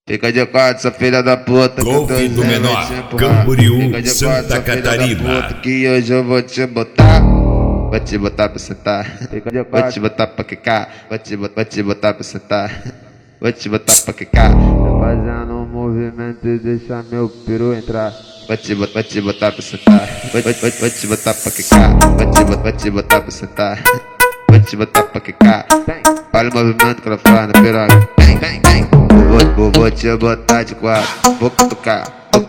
Fica de quatro, essa filha da puta. Golfe do Menor, Camboriú, Santa Catarina. Que hoje eu vou te botar. Vou te botar pra sentar. Vou te botar pra quicar. Vou te botar pra sentar. Vou te botar pra quicar. Tô fazendo um movimento e deixa meu peru entrar. Vou te botar pra sentar. Vou te botar pra quicar. Vou te botar pra sentar. Vou te botar pra quicar. Olha o movimento que ela faz na piroca. Vou te botar de quatro. Vou cutucar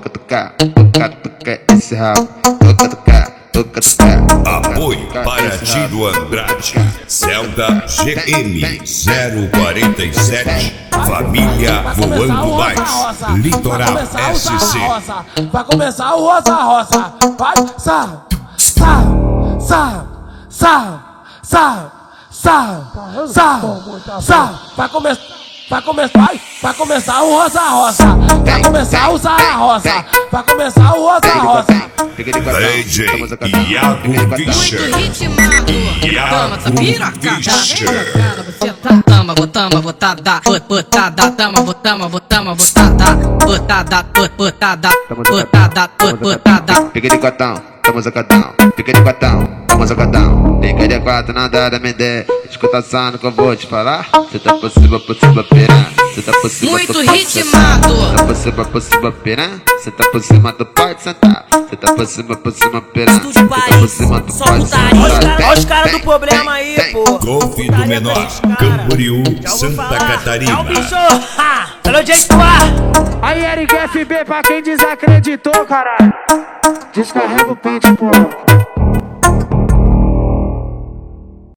esse rabo. Vou cutucar. Apoio para Tiro Andrade, Zelda GM 047, Família Voando Mais, Litoral SC. Vai começar o roça. Vai, sa. Vai começar o roça. Vai começar o roça. Vai começar o roça. DJ Iago Fischer. Muito ritmado. Tama, tá piracada. Você tá tama, botada, botada, botada. Fica de quatão, tamo zacadão. Fica de quatão, tamo zacadão. Fica de quatro, nada da MD. Escuta só no que eu vou te falar. Cê tá por cima, piranha. Cê tá por cima, muito ritmado. Cê tá por cima, piranha. Cê tá por cima, tu pode sentar. Cê tá por cima, piranha. Cê tá por cima, tu pode sentar. Olha os caras do problema aí, pô. Golfe do Menor, Camboriú, Santa Catarina. É o bicho, pelo jeito A. Aí, Eric FB, pra quem desacreditou, caralho. Descarrega o pente, pô.